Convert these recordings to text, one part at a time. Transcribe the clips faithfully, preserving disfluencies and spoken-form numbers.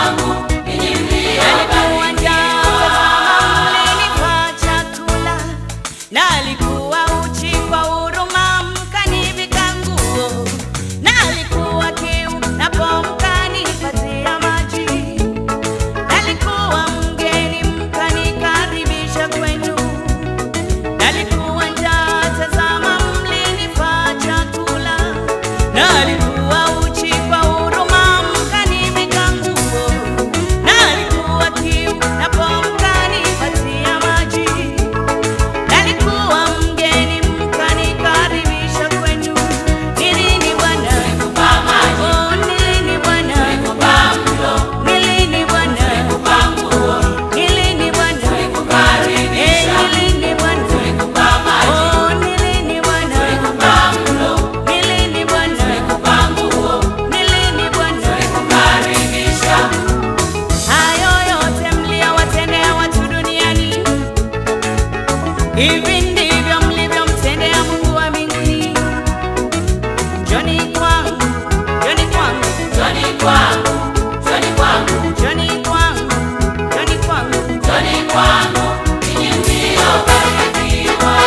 Hivi ndivyo mlivyomtendea Mungu wa mbinguni. Njoni kwangu, njoni kwangu, njoni kwangu, njoni kwangu, njoni kwangu, njoni kwangu, njoni kwangu, ninyi mliobarikiwa.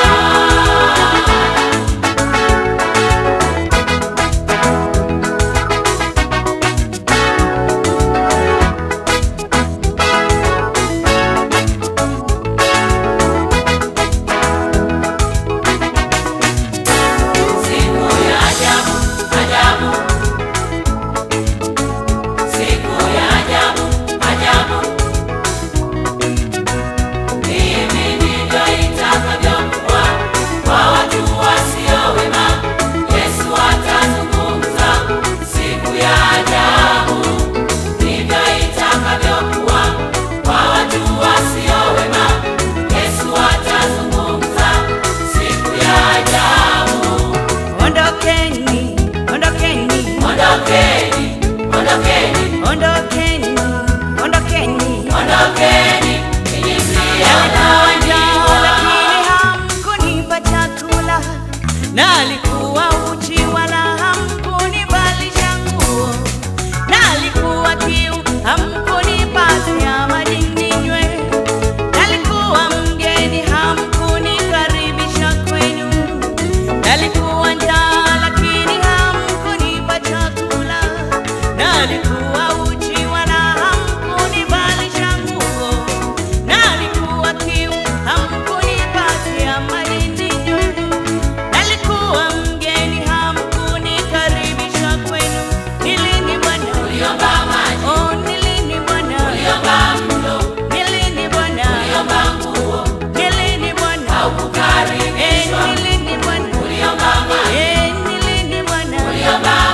Nalikuwa uchi wala hamkunivalisha nguo, nalikuwa kiu hamkunipatia maji ninywe, nalikuwa mgeni hamkunikaribisha kwenu, nalikuwa njaa lakini hamkunipa chakula, nalikuwa uchi wala hamkunivalisha nguo, nalikuwa kiu hamkunipatia maji ninywe, nalikuwa mgeni hamkunikaribisha kwenu. Nilini Bwana? Uliomba maji. Oh, nilini Bwana? Uliomba mlo. Nilini Bwana? Uliomba nguo. Nilini Bwana? Haukukaribishwa. Eh, nilini Bwana? Uliomba maji. Eh, nilini Bwana? Uliomba